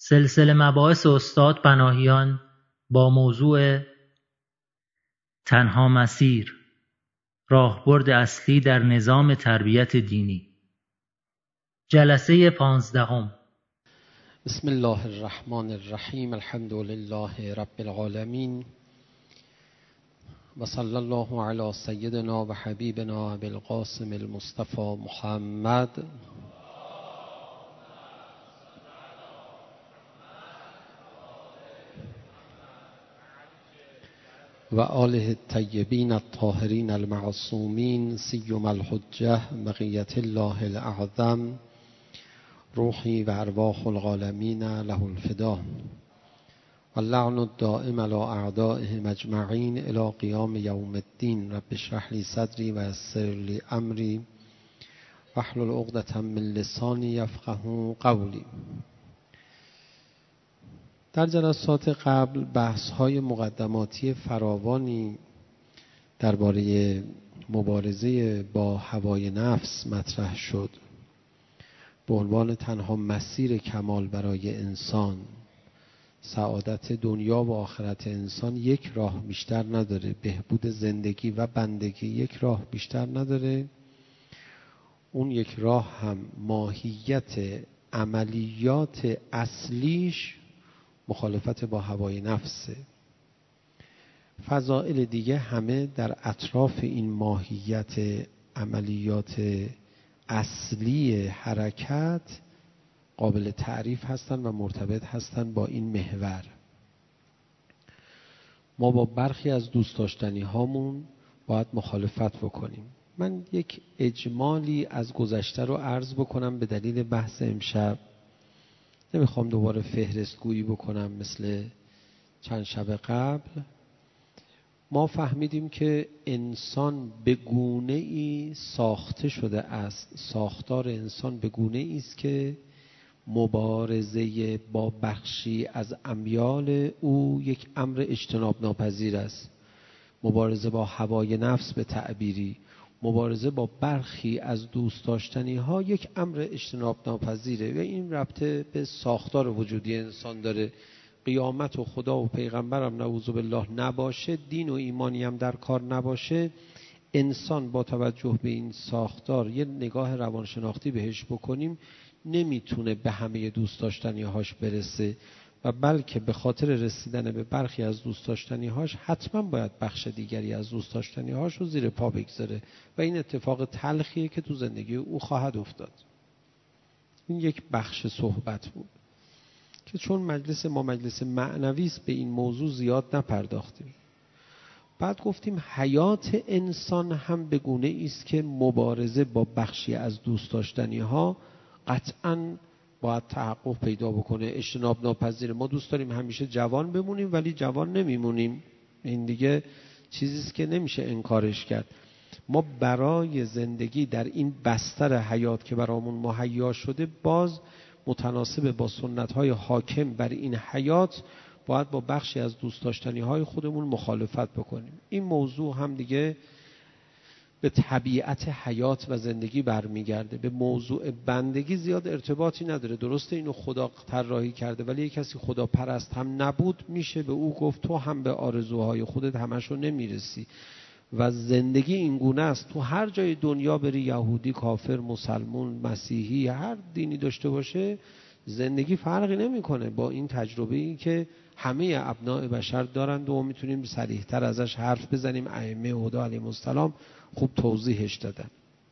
سلسله مباحث استاد پناهیان با موضوع تنها مسیر، راهبرد اصلی در نظام تربیت دینی. جلسه 15. بسم الله الرحمن الرحیم. الحمد لله رب العالمین و صلی الله علی سیدنا و حبیبنا ابی القاسم المصطفى محمد و آله الطیبین الطاهرین المعصومین سیما الحجة بقیة الله الاعظم روحی و ارواح العالمین له الفدا و اللعن الدائم علی اعدائهم اجمعین الی قیام یوم الدین. رب اشرح لی صدری و یسر لی امری واحلل عقدة من لسانی یفقهوا قولی. در جلسات قبل بحث‌های مقدماتی فراوانی درباره مبارزه با هوای نفس مطرح شد به عنوان تنها مسیر کمال برای انسان. سعادت دنیا و آخرت انسان یک راه بیشتر نداره، بهبود زندگی و بندگی یک راه بیشتر نداره. اون یک راه هم ماهیت عملیات اصلیش مخالفت با هوای نفسه. فضائل دیگه همه در اطراف این ماهیت عملیات اصلی حرکت قابل تعریف هستن و مرتبط هستن با این محور. ما با برخی از دوست داشتنی هامون باید مخالفت بکنیم. من یک اجمالی از گذشته رو عرض بکنم به دلیل بحث امشب. نمیخوام دوباره فهرست گویی بکنم مثل چند شب قبل. ما فهمیدیم که انسان به گونه‌ای ساخته شده است. ساختار انسان به گونه‌ای است که مبارزه با بخشی از امیال او یک امر اجتناب ناپذیر است. مبارزه با هوای نفس به تعبیری، مبارزه با برخی از دوست داشتنی ها یک امر اجتناب ناپذیره و این ربطه به ساختار وجودی انسان داره. قیامت و خدا و پیغمبرم نعوذ بالله نباشه، دین و ایمانی هم در کار نباشه، انسان با توجه به این ساختار یه نگاه روانشناختی بهش بکنیم نمیتونه به همه دوست داشتنی هاش برسه و بلکه به خاطر رسیدن به برخی از دوست داشتنی هاش حتما باید بخش دیگری از دوست داشتنی هاش رو زیر پا بگذاره و این اتفاق تلخیه که تو زندگی او خواهد افتاد. این یک بخش صحبت بود که چون مجلس ما مجلس معنوی است به این موضوع زیاد نپرداختیم. بعد گفتیم حیات انسان هم به گونه است که مبارزه با بخشی از دوست داشتنی ها قطعاً باید تحقق پیدا بکنه، اجتناب ناپذیره. ما دوست داریم همیشه جوان بمونیم ولی جوان نمیمونیم. این دیگه چیزیست که نمیشه انکارش کرد. ما برای زندگی در این بستر حیات که برامون مهیا شده باز متناسب با سنت‌های حاکم بر این حیات باید با بخشی از دوست داشتنی‌های خودمون مخالفت بکنیم. این موضوع هم دیگه به طبیعت حیات و زندگی برمیگرده. به موضوع بندگی زیاد ارتباطی نداره. درسته اینو خدا طراحی کرده ولی یک کسی خدا پرست هم نبود میشه به او گفت تو هم به آرزوهای خودت همشو نمیرسی و زندگی این گونه است. تو هر جای دنیا بری، یهودی، کافر، مسلمون، مسیحی، هر دینی داشته باشه، زندگی فرقی نمیکنه با این تجربه‌ای که همه ابناء بشر دارند و میتونیم صریح‌تر ازش حرف بزنیم. ائمه هدی علیهم السلام خوب توضیحش دادن.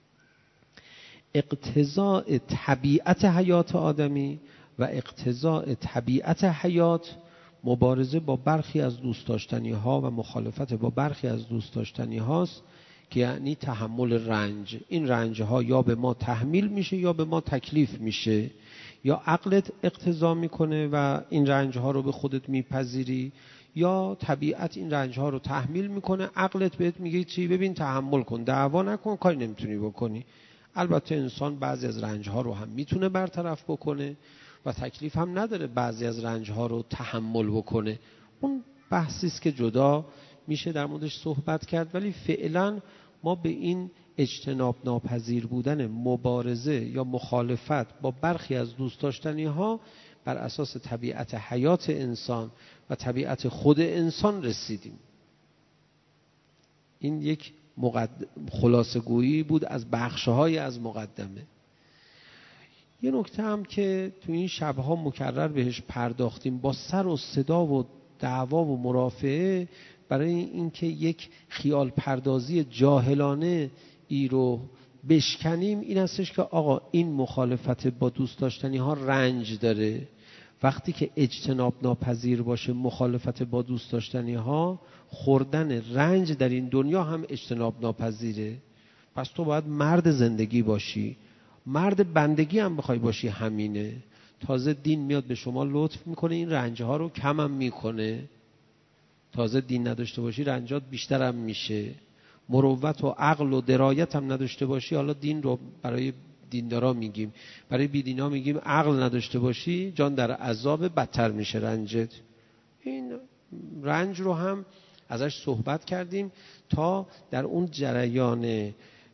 اقتضاء طبیعت حیات آدمی و اقتضاء طبیعت حیات مبارزه با برخی از دوست داشتنی ها و مخالفت با برخی از دوست داشتنی هاست که یعنی تحمل رنج. این رنج ها یا به ما تحمیل میشه یا به ما تکلیف میشه. یا عقلت اقتضا میکنه و این رنج ها رو به خودت میپذیری یا طبیعت این رنج ها رو تحمیل میکنه، عقلت بهت میگه چی؟ ببین تحمل کن، دعوا نکن، کاری نمیتونی بکنی. البته انسان بعضی از رنج ها رو هم میتونه برطرف بکنه و تکلیف هم نداره بعضی از رنج ها رو تحمل بکنه. اون بحثی است که جدا میشه در موردش صحبت کرد، ولی فعلا ما به این اجتناب ناپذیر بودن مبارزه یا مخالفت با برخی از دوست داشتنی ها بر اساس طبیعت حیات انسان و طبیعت خود انسان رسیدیم. این یک خلاصه گویی بود از بخش‌های از مقدمه. یه نکته هم که تو این شب‌ها مکرر بهش پرداختیم، با سر و صدا و دعوا و مرافعه، برای اینکه یک خیال پردازی جاهلانه ای رو بشکنیم، این هستش که آقا این مخالفت با دوست داشتنی ها رنج داره. وقتی که اجتناب ناپذیر باشه مخالفت با دوست داشتنی ها، خوردن رنج در این دنیا هم اجتناب ناپذیره. پس تو باید مرد زندگی باشی، مرد بندگی هم بخوای باشی همینه. تازه دین میاد به شما لطف میکنه، این رنجها رو کم هم میکنه. تازه دین نداشته باشی رنجات بیشتر هم میشه. مروت و عقل و درایت هم نداشته باشی، حالا دین رو برای دیندارا میگیم، برای بیدینا میگیم عقل نداشته باشی جان در عذاب، بدتر میشه رنجت. این رنج رو هم ازش صحبت کردیم تا در اون جریان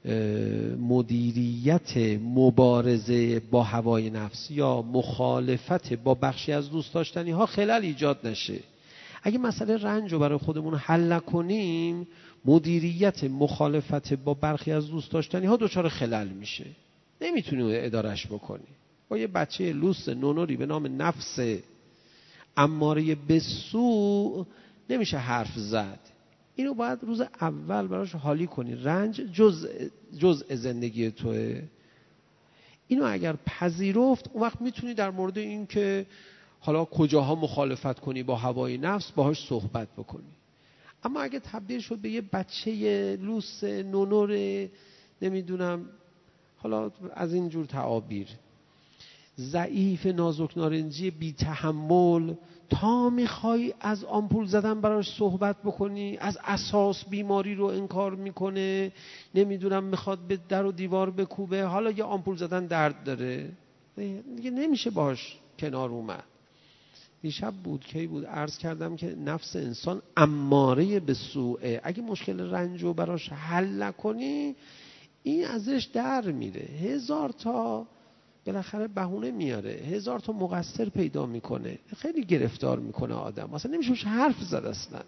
مدیریت مبارزه با هوای نفس یا مخالفت با بخشی از دوست داشتنی ها خلل ایجاد نشه. اگه مسئله رنج رو برای خودمون حل نکنیم، مدیریت مخالفت با برخی از دوست داشتنی ها دچار خلل میشه، نمیتونی ادارش بکنی. با یه بچه لوس نونوری به نام نفس اماره به سوء نمیشه حرف زد. اینو باید روز اول براش حالی کنی. رنج جزء زندگی توه. اینو اگر پذیرفت، اون وقت میتونی در مورد این که حالا کجاها مخالفت کنی با هوای نفس باهاش صحبت بکنی. اما اگه تبدیل شد به یه بچه لوس نونور، نمیدونم حالا از این جور تعابیر، ضعیف نازک نارنجی بی تحمل، تا میخوای از آمپول زدن براش صحبت بکنی، از اساس بیماری رو انکار میکنه، نمیدونم میخواد به در و دیوار بکوبه، حالا یه آمپول زدن درد داره، دیگه نمیشه باش کنار اومد. دیشب بود کی بود عرض کردم که نفس انسان اماره به سوءه. اگه مشکل رنج رو براش حل نکنی، این ازش در میره، هزار تا بالاخره بهونه میاره، هزار تا مقصر پیدا میکنه، خیلی گرفتار میکنه آدم، اصلا نمیشه حرف زد اصلا.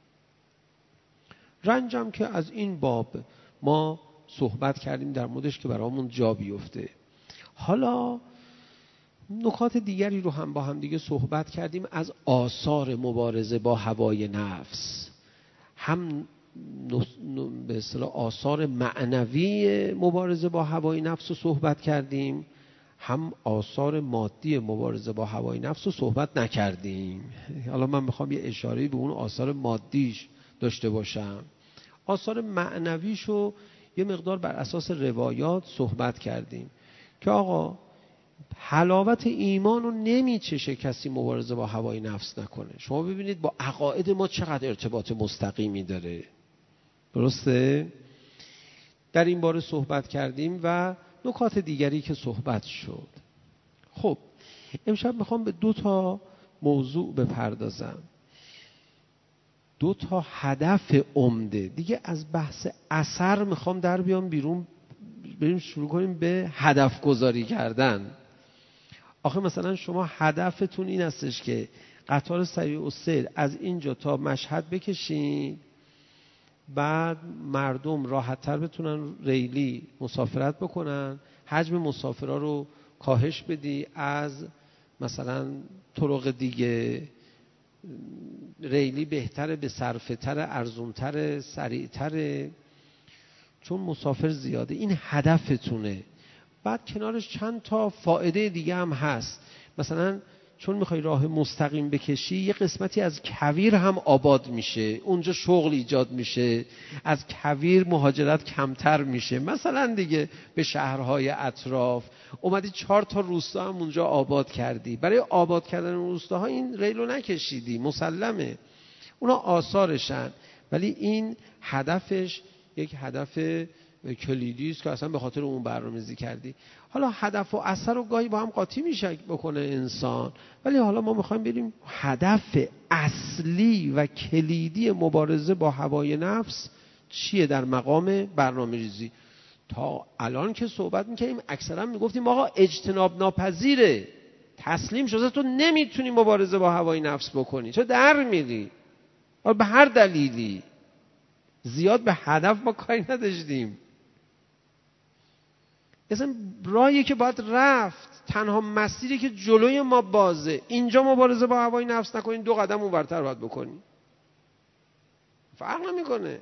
رنجم که از این باب ما صحبت کردیم در موردش که برامون جا بیفته. حالا نکات دیگری رو هم با هم دیگه صحبت کردیم از آثار مبارزه با هوای نفس، هم به اصطلاح آثار معنوی مبارزه با هوای نفس رو صحبت کردیم، هم آثار مادی مبارزه با هوای نفس رو صحبت نکردیم. حالا من میخوام یه اشاره‌ای به اون آثار مادیش داشته باشم. آثار معنویشو یه مقدار بر اساس روایات صحبت کردیم که آقا حلاوت ایمان رو نمیچشه کسی مبارزه با هوای نفس نکنه. شما ببینید با عقاید ما چقدر ارتباط مستقیمی داره، درسته؟ در این باره صحبت کردیم و نکات دیگری که صحبت شد. خب امشب میخوام به 2 تا موضوع بپردازم، 2 تا هدف عمده دیگه از بحث اثر. میخوام در بیام بیرون، بریم شروع کنیم به هدف گذاری کردن. آخه مثلا شما هدفتون این هستش که قطار سریع السیر از اینجا تا مشهد بکشین، بعد مردم راحت‌تر بتونن ریلی مسافرت بکنن، حجم مسافرها رو کاهش بدی، از مثلا طرق دیگه ریلی بهتره، به صرفه‌تر، ارزونتر، سریعتره، چون مسافر زیاده. این هدفتونه. بعد کنارش چند تا فایده دیگه هم هست. مثلا چون میخوای راه مستقیم بکشی، یه قسمتی از کویر هم آباد میشه، اونجا شغل ایجاد میشه، از کویر مهاجرت کمتر میشه، مثلا دیگه به شهرهای اطراف اومدی 4 تا روستا هم اونجا آباد کردی. برای آباد کردن اون روستاها این ریلو نکشیدی، مسلمه، اونا آثارشن، ولی این هدفش یک هدف کلیدی است که اصلا به خاطر اون برنامه‌ریزی کردی. حالا هدف و اثر رو گاهی با هم قاطی میشه بکنه انسان، ولی حالا ما میخوایم بریم هدف اصلی و کلیدی مبارزه با هوای نفس چیه در مقام برنامه‌ریزی. تا الان که صحبت میکنیم اکثرا میگفتیم آقا اجتناب ناپذیره، تسلیم شده تو نمیتونی مبارزه با هوای نفس بکنی، تو در میری به هر دلیلی. زیاد به هدف ما کاری نداشتیم. اصلا راهی که باید رفت، تنها مسیری که جلوی ما بازه، اینجا مبارزه با هوای نفس نکنین، 2 قدم اونورتر باید بکنین، فرق نمیکنه.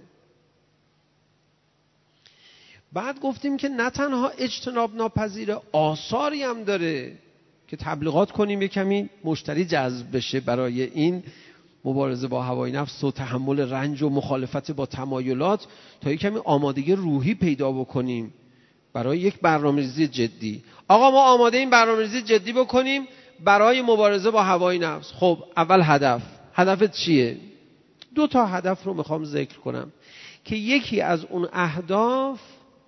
بعد گفتیم که نه تنها اجتناب ناپذیره، آثاری هم داره که تبلیغات کنیم یه کمی مشتری جذب بشه برای این مبارزه با هوای نفس و تحمل رنج و مخالفت با تمایلات، تا یه کمی آمادگی روحی پیدا بکنیم برای یک برنامه‌ریزی جدی. آقا ما آماده این برنامه‌ریزی جدی بکنیم برای مبارزه با هوای نفس. خب اول هدفت چیه؟ 2 تا هدف رو میخوام ذکر کنم که یکی از اون اهداف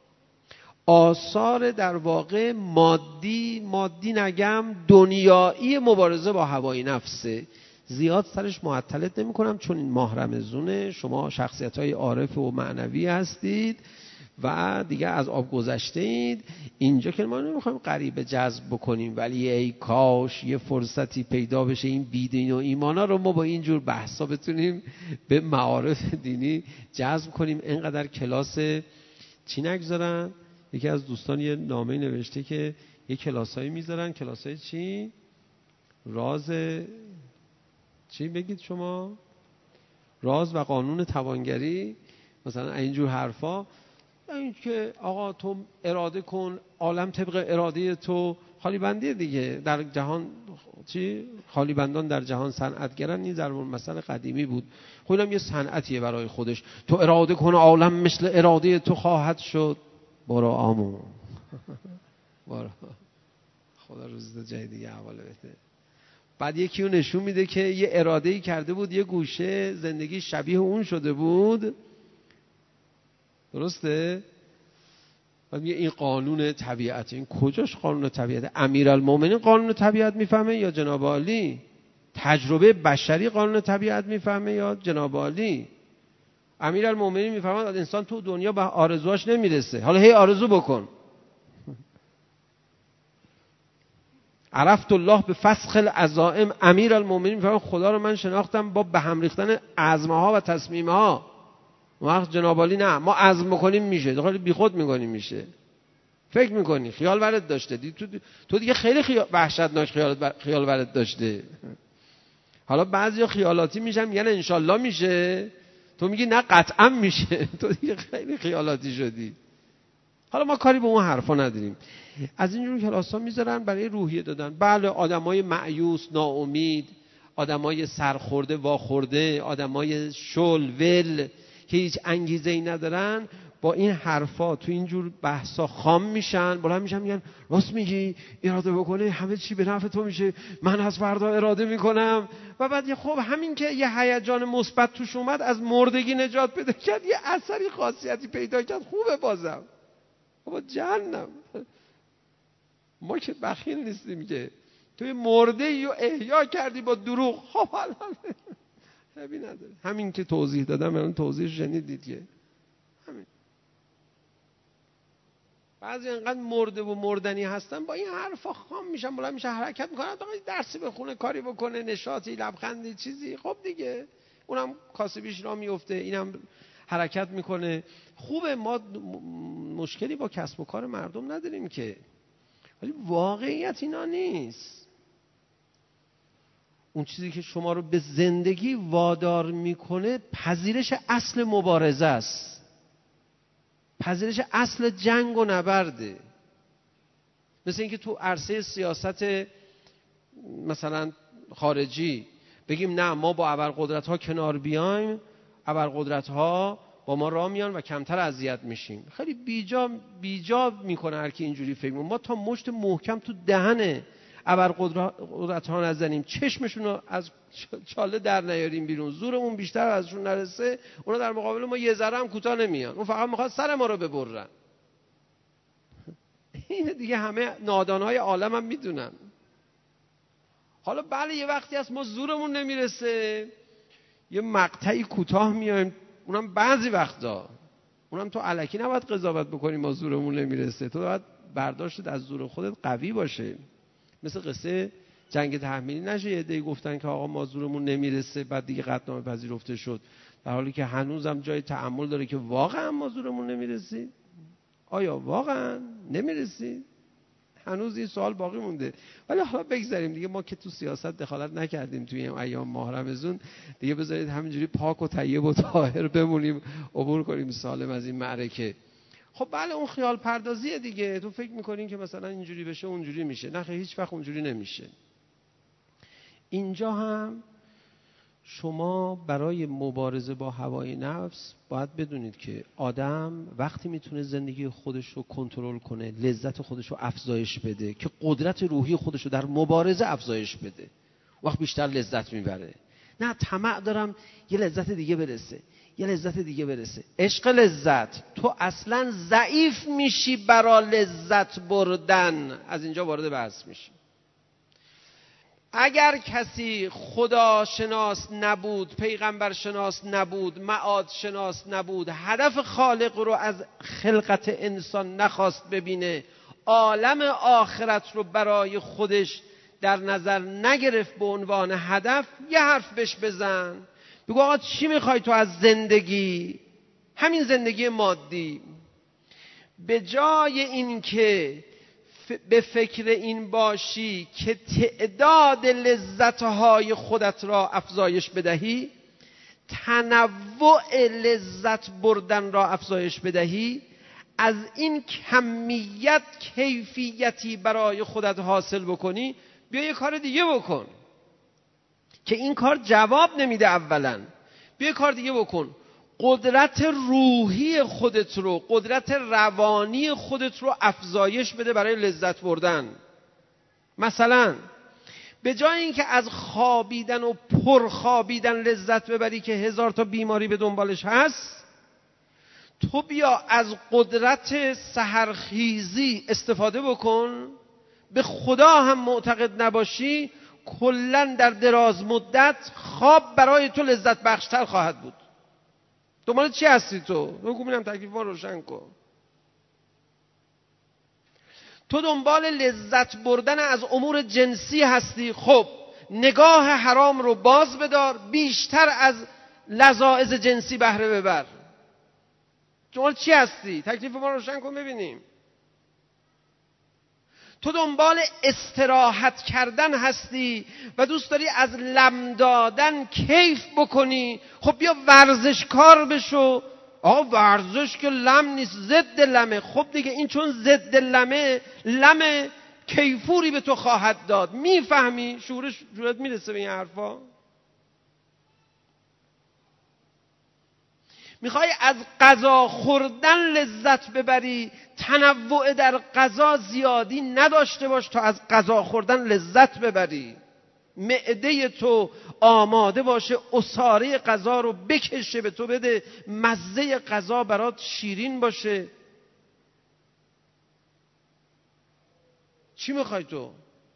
آثار در واقع مادی نگم دنیایی مبارزه با هوای نفسه. زیاد سرش معطلت نمی کنم چون این ماه رمضونه، شما شخصیت‌های عارف و معنوی هستید و دیگه از آب گذشته اید. اینجا که ما نمیخوایم غریبه جذب بکنیم، ولی ای کاش یه فرصتی پیدا بشه این بیدین و ایمانا رو ما با اینجور بحثا بتونیم به معارف دینی جذب کنیم. اینقدر کلاس چی نگذارن؟ یکی از دوستان یه نامه نوشته که یه کلاسایی میذارن، کلاسای چی؟ راز چی بگید شما؟ راز و قانون توانگری، مثلا اینجور حرفا. این که آقا تو اراده کن، عالم طبق اراده تو، خالی بندی دیگه در جهان چی؟ خالی بندان در جهان صنعتگرن. این ضرب المثل قدیمی بود. خب اینم یه صنعتیه برای خودش. تو اراده کن عالم مثل اراده تو خواهد شد. برو آمو برو، خدا روزت جای دیگه حواله بده. بعد یکی رو نشون میده که یه اراده‌ای کرده بود یه گوشه زندگی شبیه اون شده بود، درسته؟ بعد میگه این قانون طبیعت. این کجاش قانون طبیعت؟ امیرالمومنین قانون طبیعت میفهمه یا جناب عالی؟ تجربه بشری قانون طبیعت میفهمه یا جناب عالی؟ امیرالمومنین میفهمه انسان تو دنیا به آرزوهاش نمیرسه، حالا هی آرزو بکن. عرفت الله به فسخ العزائم. امیرالمومنین میفهمه خدا رو من شناختم با به هم ریختن عزم‌ها و تصمیم‌ها. وقت جناب عالی نه، ما عزم میکنیم میشه، خیلی بیخود میکنیم میشه، فکر میکنی خیال ورد داشته تو دیگه خیلی وحشتناک خیال ورد داشته. حالا بعضیا خیالاتی میشن میگن انشالله میشه، تو میگی نه قطعا میشه، تو دیگه خیلی خیالاتی شدی. حالا ما کاری به اون حرفا نداریم. از اینجور کلاس‌ها میذارن برای روحیه دادن. بله آدمای مایوس، ناامید، آدمای سرخورده، واخورده، آدمای شل ول که هیچ انگیزه‌ای ندارن، با این حرفا تو اینجور بحثا خام میشن، بلند میشن میگن راست میگی، اراده بکنه همه چی به نفع تو میشه، من از فردا اراده میکنم. و بعد خب همین که یه هیجان مثبت توش اومد، از مردگی نجات پیدا کرد، یه اثری خاصیتی پیدا کرد، خوبه بازم. بابا جهنم، ما که بخیل نیستیم که توی مرده ای و احیا کردی با دروغ. خب حالا نبی نداره. همین که توضیح دادم اون توضیح شنیدید که همین. بعضی انقدر مرده و مردنی هستن با این حرفا خام میشن، بلند میشن حرکت میکنن، تا درسی بخونه، کاری بکنه، نشاطی، لبخندی، چیزی. خب دیگه اونم کاسبیش را میفته، اینم حرکت میکنه. خوبه، ما مشکلی با کسب و کار مردم نداریم که، ولی واقعیت اینا نیست. اون چیزی که شما رو به زندگی وادار میکنه پذیرش اصل مبارزه است، پذیرش اصل جنگ و نبرده. مثل اینکه تو عرصه سیاست مثلا خارجی بگیم نه ما با ابرقدرت ها کنار بیایم، ابرقدرت ها با ما راه میان و کمتر اذیت میشیم. خیلی بیجا میکنه هر کی اینجوری فکر میکنه. ما تا مشت محکم تو دهن ابرقدرت ها نزنیم، چشمشون رو از چاله در نیاریم بیرون، زورمون بیشتر ازشون نرسه، اونا در مقابل ما یه ذره هم کوتاه نمیان، اون فقط میخواد سر ما رو ببرن. این دیگه همه نادانهای عالم هم میدونن. حالا بله یه وقتی هست ما زورمون نمیرسه، یه مقطعی کوتاه میایم، اونم بعضی وقتا، اونم تو الکی نباید قضاوت بکنی ما زورمون نمیرسه، تو باید برداشتت از زور خودت قوی باشه. مثل قصه جنگ تحمیلی نشه. یه عده‌ای گفتن که آقا ما زورمون نمیرسه، بعد دیگه قطعنامه پذیرفته شد، در حالی که هنوزم جای تأمل داره که واقعا ما زورمون نمیرسید. آیا واقعا نمیرسید؟ هنوز این سوال باقی مونده. ولی حالا بگذاریم دیگه، ما که تو سیاست دخالت نکردیم توی این ایام ماه رمضان، دیگه بذارید همینجوری پاک و طیب و طاهر بمونیم، عبور کنیم سالم از این معرکه. خب بله، اون خیال پردازیه دیگه. تو فکر میکنین که مثلا اینجوری بشه اونجوری میشه. نه، هیچ وقت اونجوری نمیشه. اینجا هم شما برای مبارزه با هوای نفس باید بدونید که آدم وقتی میتونه زندگی خودش رو کنترل کنه، لذت خودش رو افزایش بده، که قدرت روحی خودش رو در مبارزه افزایش بده، وقت بیشتر لذت میبره. نه طمع دارم یه لذت دیگه برسه، یه لذت دیگه برسه. عشق لذت، تو اصلا ضعیف میشی برای لذت بردن. از اینجا وارد بحث میشی. اگر کسی خدا شناس نبود، پیغمبر شناس نبود، معاد شناس نبود، هدف خالق رو از خلقت انسان نخواست ببینه، عالم آخرت رو برای خودش در نظر نگرفت به عنوان هدف، یه حرف بهش بزن، بگو آقا چی میخوای تو از زندگی؟ همین زندگی مادی. به جای این که به فکر این باشی که تعداد لذتهای خودت را افزایش بدهی، تنوع لذت بردن را افزایش بدهی، از این کمیت کیفیتی برای خودت حاصل بکنی، بیا یه کار دیگه بکن که این کار جواب نمیده. اولا بیا یه کار دیگه بکن، قدرت روحی خودت رو، قدرت روانی خودت رو افزایش بده برای لذت بردن. مثلا به جای اینکه از خوابیدن و پرخوابیدن لذت ببری که 1000 تا بیماری به دنبالش هست، تو بیا از قدرت سحرخیزی استفاده بکن. به خدا هم معتقد نباشی، کلن در دراز مدت خواب برای تو لذت بخشتر خواهد بود. دنبال چی هستی تو؟ بگو ببینم، تکلیف ما روشن کن. تو دنبال لذت بردن از امور جنسی هستی، خب نگاه حرام رو باز بدار، بیشتر از لذاذ جنسی بهره ببر. دنبال چی هستی؟ تکلیف ما روشن کن ببینیم. تو دنبال استراحت کردن هستی و دوست داری از لم دادن کیف بکنی، خب بیا ورزشکار بشو. آقا ورزش که لم نیست، ضد لمه. خب دیگه این چون ضد لمه، لم کیفوری به تو خواهد داد. میفهمی؟ شعورت میرسه به این حرفا؟ میخوای از غذا خوردن لذت ببری، تنوع در غذا زیادی نداشته باش تا از غذا خوردن لذت ببری. معده تو آماده باشه عصاره غذا رو بکشه به تو بده، مزه غذا برات شیرین باشه. چی میخوای تو؟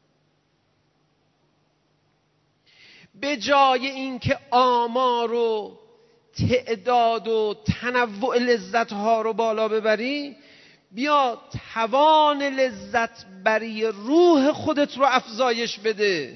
به جای اینکه آمار و تعداد و تنوع لذت ها رو بالا ببری، بیا توان لذت بری روح خودت رو افزایش بده.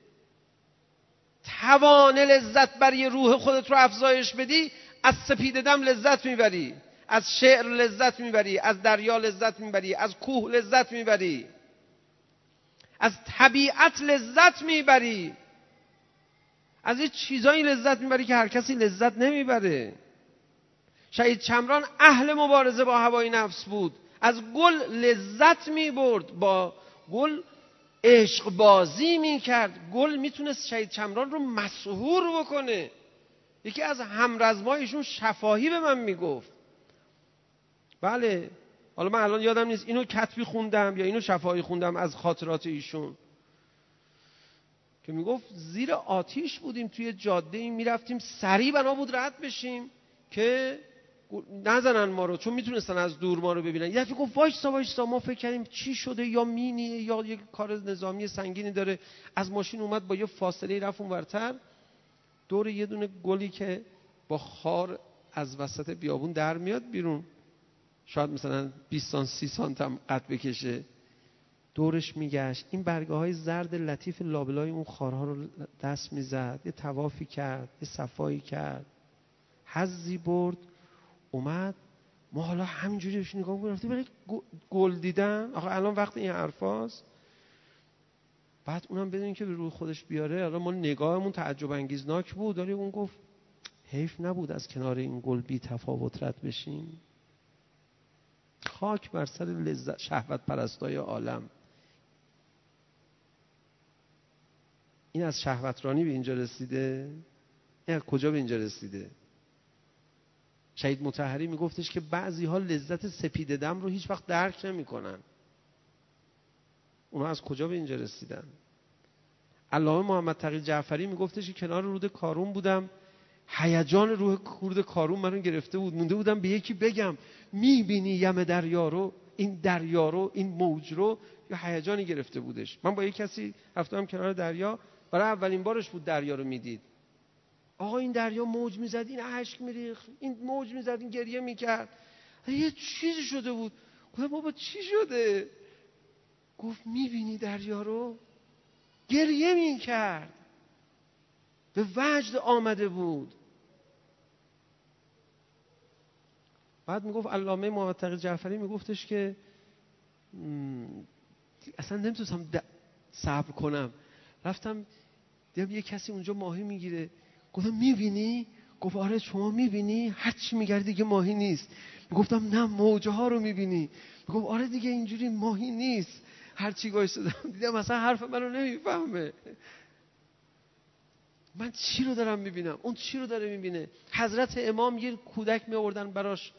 توان لذت بری روح خودت رو افزایش بدی، از سپید دم لذت میبری، از شعر لذت میبری، از دریا لذت میبری، از کوه لذت میبری، از طبیعت لذت میبری، از این چیزایی لذت میبری که هر کسی لذت نمیبره. شهید چمران اهل مبارزه با هوای نفس بود، از گل لذت میبرد، با گل عشق بازی میکرد. گل میتونست شهید چمران رو مسحور بکنه. یکی از همرزمایشون شفاهی به من میگفت، بله حالا من الان یادم نیست اینو کتبی خوندم یا اینو شفاهی خوندم از خاطرات ایشون، که میگفت زیر آتیش بودیم، توی جاده میرفتیم، سریع بنا بود رد بشیم که نزنن ما رو، چون میتونستن از دور ما رو ببینن. یه دفعه گفت وایسا، ما فکر کردیم چی شده، یا مینیه یا یک کار نظامی سنگینی داره. از ماشین اومد، با یه فاصله رفت اونورتر، دور یه دونه گلی که با خار از وسط بیابون در میاد بیرون، شاید مثلا 20 سانت 30 سانت هم قد بکشه، دورش میگشت، این برگه های زرد لطیف لابلای اون خارها رو دست میزد، یه طوافی کرد، یه صفایی کرد، حظی برد، اومد. ما حالا همینجوری بهش نگاه می‌کنیم رفتی برای گل دیدن. آخه الان وقت این حرفاست. بعد اونم بدون که به روی خودش بیاره، حالا ما نگاهمون تعجب انگیزناک بود، ولی اون گفت حیف نبود از کنار این گل بی تفاوت رد بشیم. خاک بر سر لذت شهوت پرستای عالم. این از شهوترانی به اینجا رسیده؟ این از کجا به اینجا رسیده؟ شهید مطهری میگفتش که بعضی ها لذت سپید دم رو هیچ وقت درک نمی کنن. اونا از کجا به اینجا رسیدن؟ علامه محمد تقی جعفری میگفتش که کنار رود کارون بودم، هیجان رود کارون منو گرفته بود، مونده بودم به یکی بگم میبینی یم دریا رو، این موج رو، یا هیجانی گرفته بودش. من با یک کسی رفتم کنار دریا، برای اولین بارش بود دریا رو میدید. آقا این دریا موج میزد، این اشک میریخت، این موج میزد، این گریه میکرد، یه چیزی شده بود. گفتم بابا چی شده؟ گفت میبینی دریا رو؟ گریه میکرد، به وجد آمده بود. بعد میگفت علامه محمد تقی جعفری میگفتش که اصلا نمیتونستم صبر کنم، رفتم دیدم یه کسی اونجا ماهی میگیره، گفتم میبینی؟ گفت آره شما میبینی؟ هر چی میگردی دیگه ماهی نیست. گفتم نه موجه ها رو میبینی؟ گفت آره دیگه اینجوری ماهی نیست. هر چی گوشتم دیدم مثلا حرف منو نمیفهمه، من چی رو دارم میبینم، اون چی رو داره میبینه. حضرت امام یه کودک میآوردن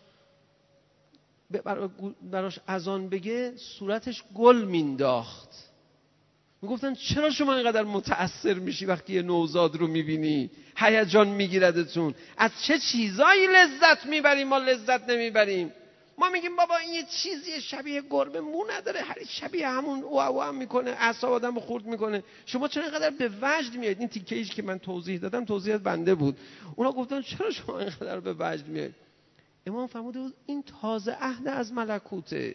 براش اذان بگه، صورتش گل مینداخت. میگفتن چرا شما اینقدر متأثر میشی وقتی یه نوزاد رو میبینی؟ هیجان میگیردتون. از چه چیزایی لذت میبریم ما لذت نمیبریم؟ ما میگیم بابا این یه چیزیه شبیه گربه، مو نداره، هر شبیه همون او هم میکنه، اعصاب آدمو خورد میکنه. شما چرا اینقدر به وجد میاد؟ این تیکه‌ایش که من توضیح دادم توضیح بنده بود. اونا گفتن چرا شما اینقدر به وجد میاد؟ امام فرموده بود این تازه عهد از ملکوته.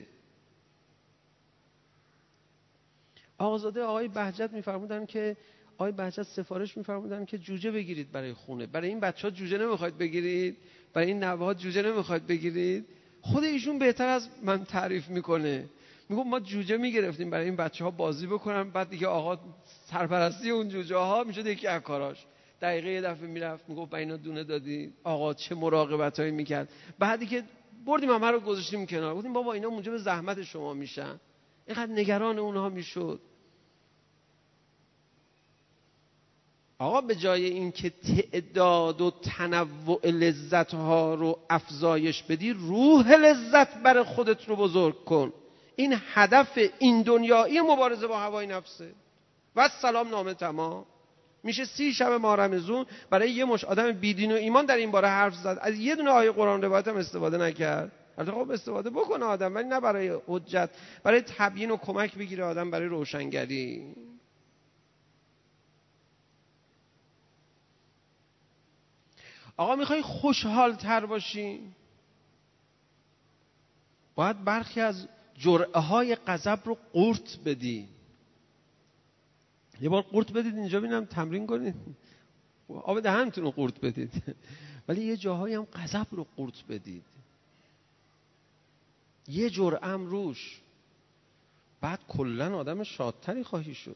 آقازاده آقای بهجت میفرمودن که آقای بهجت سفارش میفرمودن که جوجه بگیرید برای خونه. برای این بچه‌ها جوجه نمیخواید بگیرید؟ برای این نوه‌ها جوجه نمیخواید بگیرید؟ خود ایشون بهتر از من تعریف میکنه. میگم ما جوجه میگرفتیم برای این بچه‌ها بازی بکنن، بعد دیگه آقا سرپرستی اون جوجه ها میشد یکی از کاراش. دقیقه یه دفعه میرفت میگفت با اینا دونه دادی؟ آقا چه مراقبتایی میکرد. بعدی که بردیم همه رو گذاشتیم کنار، گفتیم بابا اینا موجب زحمت شما میشن. اینقدر نگران اونها میشد. آقا به جای اینکه تعداد و تنوع لذت ها رو افزایش بدی، روح لذت بر خودت رو بزرگ کن. این هدف این دنیایی مبارزه با هوای نفسه. و سلام نامه تمام. میشه 30 شب ماه رمضان برای یه مش آدم بیدین و ایمان در این باره حرف زد، از یه دونه آیه قرآن روایت هم استفاده نکرد. البته خب استفاده بکنه آدم، ولی نه برای حجت، برای تبیین و کمک بگیره آدم برای روشنگری. آقا میخوای خوشحال تر باشی؟ باید برخی از جرعه های غضب رو قورت بدی. یه بار قورت بدید اینجا ببینم، تمرین کنید، آب دهنتون رو قورت بدید. ولی یه جاهایی هم غضب رو قورت بدید، یه جرعه هم روش، بعد کلن آدم شادتری خواهی شد.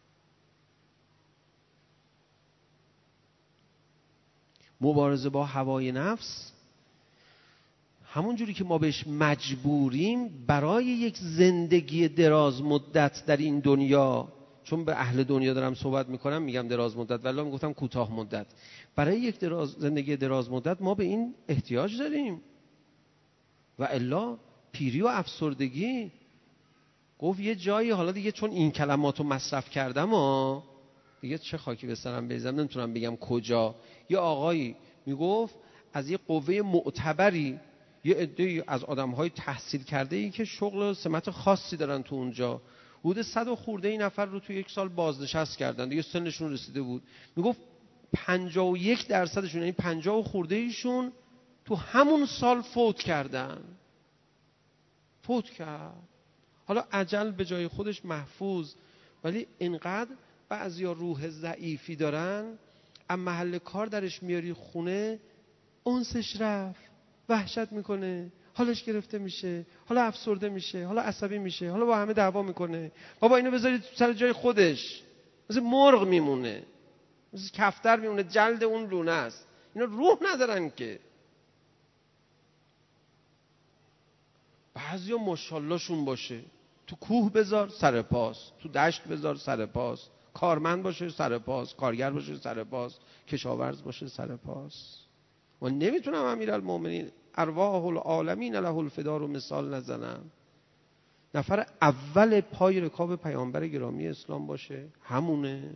مبارزه با هوای نفس همون جوری که ما بهش مجبوریم برای یک زندگی دراز مدت در این دنیا، چون به اهل دنیا دارم صحبت میکنم میگم دراز مدت، ولی میگفتم کوتاه مدت، برای یک زندگی دراز مدت ما به این احتیاج داریم. و الا پیری و افسردگی. گفت یه جایی، حالا دیگه چون این کلماتو مصرف کردم دیگه چه خاکی به سرم بریزم نمیتونم بگم کجا، یه آقایی میگفت از یه قوه معتبری یه عده از آدم‌های تحصیل کرده ای که شغل و سمت خاصی دارن تو اونجا، حدود 100 و خورده ای نفر رو تو 1 سال بازنشست کردن، دیگه سنشون رسیده بود. میگفت 51%شون، یعنی 50 و خورده ایشون تو همون سال فوت کردن. فوت کرد. حالا اجل به جای خودش محفوظ، ولی اینقدر بعضیا روح ضعیفی دارن، اما محل کار درش میاری خونه، انسش رفت، وحشت میکنه، حالش گرفته میشه، حالا افسرده میشه، حالا عصبی میشه، حالا با همه دعوا میکنه. بابا اینو بذارید سر جای خودش، مثل مرغ میمونه، مثل کفتر میمونه، جلد اون لونه است. اینا روح ندارن که. بعضیا ماشاءالله شون باشه، تو کوه بذار سر پاس، تو دشت بذار سر پاس، کارمند باشه سر پاس، کارگر باشه سر پاس، کشاورز باشه سر پاس. و نمیتونم امیرالمومنین ارواح العالمین له الفدا رو مثال نزنم. نفر اول پای رکاب پیامبر گرامی اسلام باشه همونه،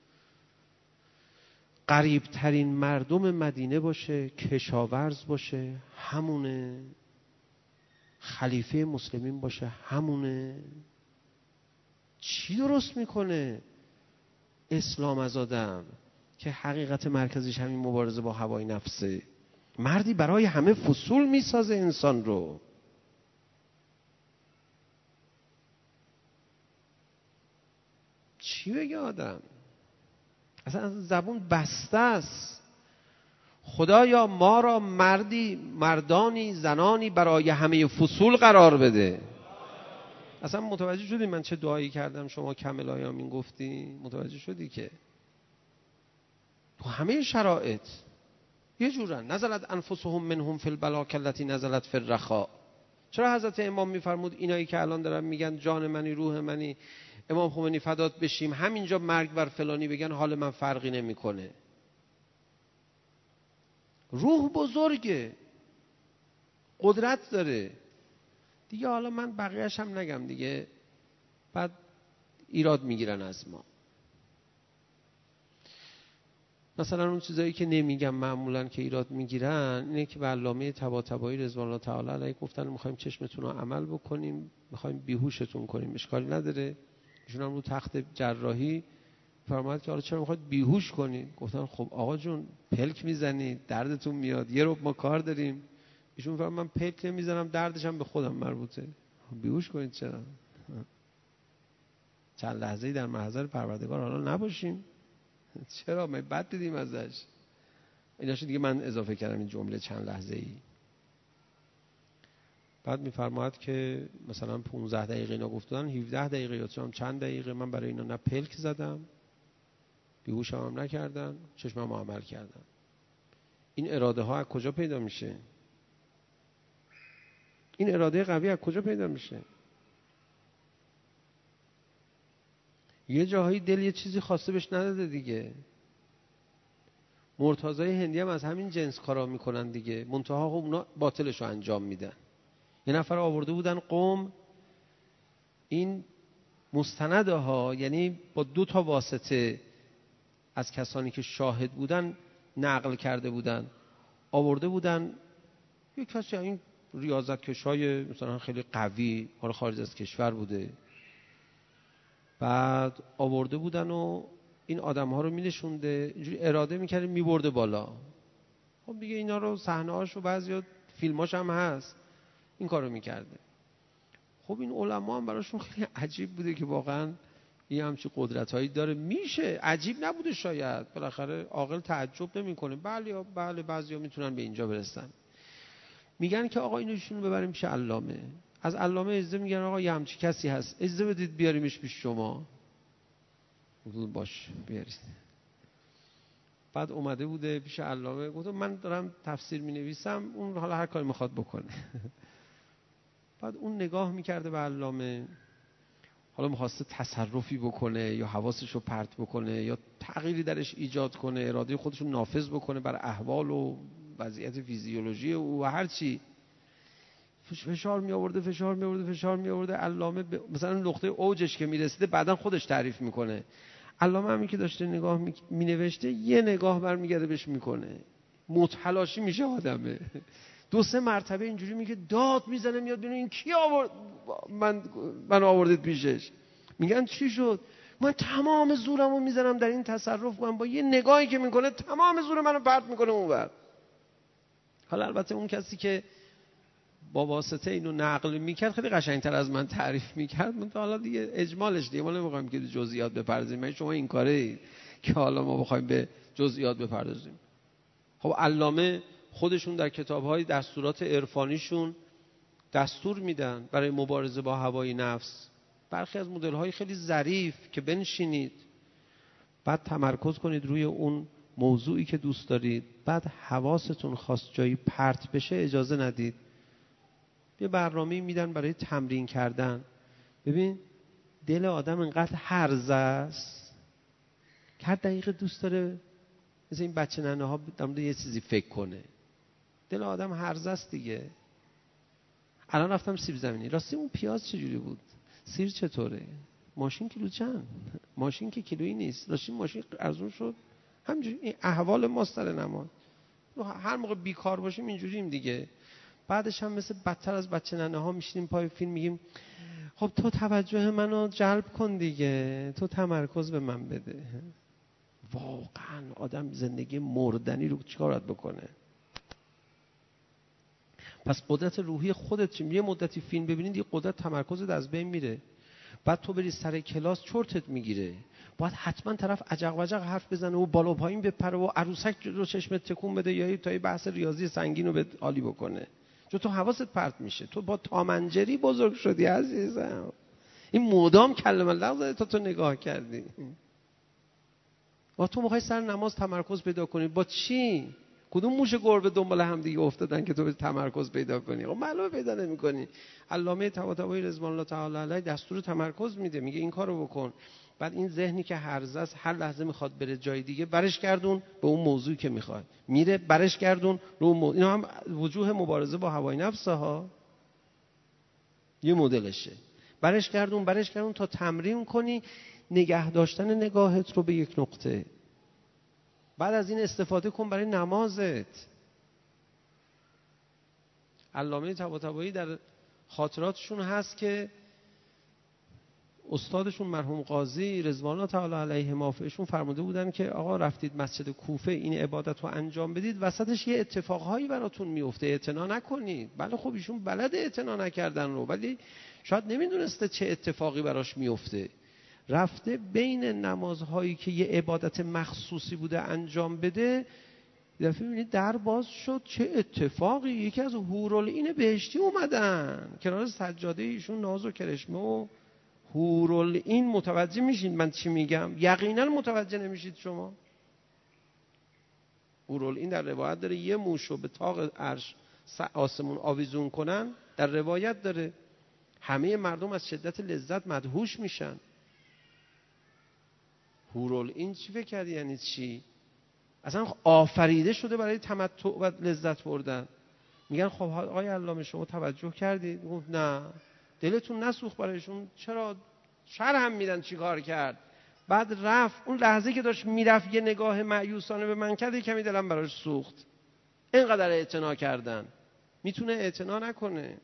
قریب ترین مردم مدینه باشه، کشاورز باشه همونه، خلیفه مسلمین باشه همونه. چی درست میکنه اسلام از آدم که حقیقت مرکزش همین مبارزه با هوای نفسه؟ مردی برای همه فصول میسازه انسان رو. چی بگه آدم؟ اصلا زبون بسته است. خدایا ما را مردانی زنانی برای همه فصول قرار بده. اصلا متوجه شدی من چه دعایی کردم؟ شما کمل آیامین گفتی، متوجه شدی که تو همه شرایط یه جورن. نزلت انفسهم منهم فی البلا کلتی نزلت فی الرخاء. چرا حضرت امام میفرمود اینایی که الان دارن میگن جان منی روح منی امام خمینی فدات بشیم، همینجا مرگ بر فلانی بگن حال من فرقی نمیکنه؟ روح بزرگه، قدرت داره دیگه. حالا من بقیه‌اش هم نگم دیگه، بعد ایراد میگیرن از ما. مثلا اون چیزایی که نمیگم معمولا که ایراد میگیرن اینه که به علامه طباطبایی رضوان الله تعالی علیه گفتن میخوایم چشمتون رو عمل بکنیم، میخوایم بیهوشتون کنیم. اشکالی نداره. ایشون هم رو تخت جراحی فرمود که حالا چرا میخواید بیهوش کنید؟ گفتن خب آقا جون پلک میزنید دردتون میاد، یه رو ما کار داریم. ایشون فرمود من پلک نمیزنم، دردش هم به خودم مربوطه. بیهوش کنید چرا؟ چند لحظه‌ای در محضر پروردگار حالا نباشیم؟ چرا؟ ما بد دیدیم ازش. ایناشو دیگه من اضافه کردم این جمله چند لحظه‌ای. بعد میفرماید که مثلا 15 دقیقه اینا گفتن، 17 دقیقه یا چند دقیقه من برای اینا نه پلک زدم، بیهوشم هم نکردن، چشمم عمل کردن. این اراده ها از کجا پیدا میشه؟ این اراده قوی از کجا پیدا میشه؟ یه جاهایی دل یه چیزی خواسته بهش نداده دیگه. مرتضای هندی هم از همین جنس کارا میکنن دیگه، منتها خب اونا باطلش رو انجام میدن. یه نفر آورده بودن قم، این مستنده ها، یعنی با 2 تا واسطه از کسانی که شاهد بودن نقل کرده بودن، آورده بودن یک کسی این ریاضتکشای مثلا خیلی قوی، حالا خارج از کشور بوده، بعد آورده بودن و این آدم ها رو می نشونده، اینجوری اراده میکرده میبرده بالا. خب دیگه اینا رو صحنه هاش و بعضی فیلماش هم هست این کارو میکرده. خب این علما هم براشون خیلی عجیب بوده که واقعا این همچین قدرتایی داره. میشه عجیب نبوده شاید، بالاخره عاقل تعجب نمیکنه. بله بعضیا میتونن به اینجا برسن. میگن که آقا اینوشون ببریم پیش علامه. از علامه اجازه میگن آقا یه همچین کسی هست، اجازه بدید بیاریمش پیش شما. باش بیارید. بعد اومده بوده پیش علامه، گفتم من دارم تفسیر مینویسم، اون حالا هر کاری میخواد بکنه. بعد اون نگاه میکرده به علامه، حالا میخواسته تصرفی بکنه یا حواسش رو پرت بکنه یا تغییری درش ایجاد کنه، اراده خودش رو نافذ بکنه بر احوال و وضعیت فیزیولوژی او و هر چی. فشار می آورده علامه مثلا نقطه اوجش که میرسیده بعدن خودش تعریف میکنه. علامه همین که داشته نگاه مینوشته یه نگاه برمیگرده بهش میکنه، متحلاشی میشه آدمه. 2-3 مرتبه اینجوری میگه، داد میزنه میاد ببینه این کی آورد من آوردید پیشش. میگن چی شد؟ من تمام زورمو میزنم در این تصرف کنم، با یه نگاهی که میکنه تمام زور منو پرت میکنه اونور. حالا البته اون کسی که با واسطه اینو نقل میکرد خیلی قشنگتر از من تعریف میکرد. من حالا دیگه اجمالش دیگه ما نمیخوایم که جزئیات بپردازیم. من شما این کاره که حالا ما بخوایم به جزئیات بپردازیم. خب علامه خودشون در کتاب‌های دستورات عرفانیشون دستور میدن برای مبارزه با هوای نفس. برخی از مدل‌های خیلی ظریف که بنشینید بعد تمرکز کنید روی اون موضوعی که دوست دارید، بعد حواستون خواست جایی پرت بشه اجازه ندید. یه برنامه‌ای میدن برای تمرین کردن. ببین دل آدم اینقدر هرزه است که هر دقیقه دوست داره مثل این بچه ننه ها در مورد یه چیزی فکر کنه. دل آدم هرزه است دیگه. الان رفتم سیب زمینی، راستی اون پیاز چجوری بود؟ سیر چطوره؟ ماشین کیلو چند؟ ماشین که کیلویی نیست. راستی ماشین ارزون شد. همینجوری این احوال ما سر نماز. هر موقع بیکار باشیم اینجوریم دیگه. بعدش هم مثل بدتر از بچه ننه ها میشینیم پای فیلم میگیم خب تو توجه منو جلب کن دیگه، تو تمرکز به من بده. واقعا آدم زندگی مردنی رو چیکار باید بکنه؟ پس قدرت روحی خودت چی؟ یه مدتی فیلم ببینید یه قدرت تمرکزت از بین میره. بعد تو بری سر کلاس چرتت میگیره. باید حتما طرف عجق وجق حرف بزنه و بالا پایین بپره و عروسک رو چشمت تکون بده یا تا یه بحث ریاضی سنگین رو به عالی بکنه. چون تو حواست پرت میشه. تو با تامنجری بزرگ شدی عزیزم. این مدام کلمه لغزه تا تو نگاه کردی. و تو میخوای سر نماز تمرکز پیدا کنی با چی؟ کدوم موش گربه دنبال هم دیگه افتادن که تو تمرکز پیدا کنی؟ خب معلومه پیدا نمی‌کنی. علامه طباطبایی رضوان الله تعالی علیه دستور تمرکز میده، میگه این کارو بکن. بعد این ذهنی که هرزه است هر لحظه میخواد بره جای دیگه، برش گردون به اون موضوعی که میخواد. میره برش گردون رو اون اینا هم وجوه مبارزه با هوای نفس ها. یه مدلشه. برش گردون تا تمرین کنی نگه داشتن نگاهت رو به یک نقطه. بعد از این استفاده کن برای نمازت. علامه طباطبایی در خاطراتشون هست که استادشون مرحوم قاضی رضوان الله تعالی علیه مافعشون فرموده بودن که آقا رفتید مسجد کوفه این عبادت رو انجام بدید، وسطش یه اتفاقهایی براتون میفته، اعتنا نکنید. بله خب ایشون بلد اعتنا نکردن رو، ولی شاید نمیدونسته چه اتفاقی براش میفته. رفته بین نمازهایی که یه عبادت مخصوصی بوده انجام بده، دفعه میبینید در باز شد. چه اتفاقی؟ یکی از حورالعین بهشتی اومدن کنار سجاده ایشون، ناز و کرشمه و حورالعین. متوجه میشید من چی میگم؟ یقینا متوجه نمیشید شما. حورالعین در روایت داره یه موشو به طاق عرش آسمون آویزون کنن، در روایت داره همه مردم از شدت لذت مدهوش میشن. حورالعین چی فکر کردی یعنی چی؟ اصلا آفریده شده برای تمتع و لذت بردن. میگن خب آقای علامه شما توجه کردید؟ گفت نه. دلتون نسوخت برایشون؟ چرا؟ شر هم میدن چی کار کرد. بعد رفت، اون لحظه که داشت میرفت یه نگاه مایوسانه به من کرد، کمی دلم براش سوخت. اینقدر اعتنا کردن. میتونه اعتنا نکنه.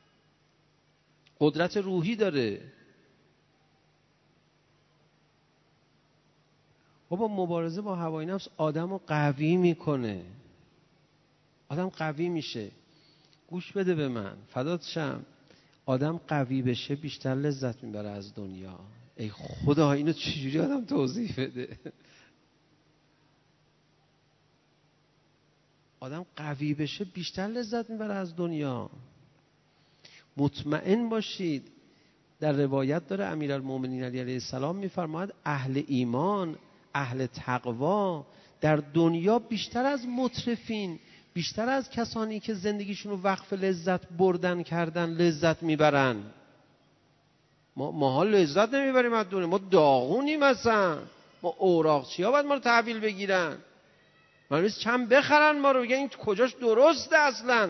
قدرت روحی داره. بابا مبارزه با هوای نفس آدمو قوی میکنه. آدم قوی میشه. گوش بده به من، فدات شم. آدم قوی بشه بیشتر لذت میبره از دنیا. ای خدا اینو چجوری آدم توضیح بده؟ آدم قوی بشه بیشتر لذت میبره از دنیا. مطمئن باشید در روایت داره امیرالمومنین علی علیه السلام میفرماید اهل ایمان، اهل تقوا در دنیا بیشتر از مترفین، بیشتر از کسانی که زندگیشون رو وقف لذت بردن کردن لذت میبرن. ما لذت نمیبریم از دنیا. ما داغونیم اصلا. ما اوراقچی ها باید ما رو تحویل بگیرن. ما نیست چند بخرن ما رو، بگن این کجاش درسته اصلا.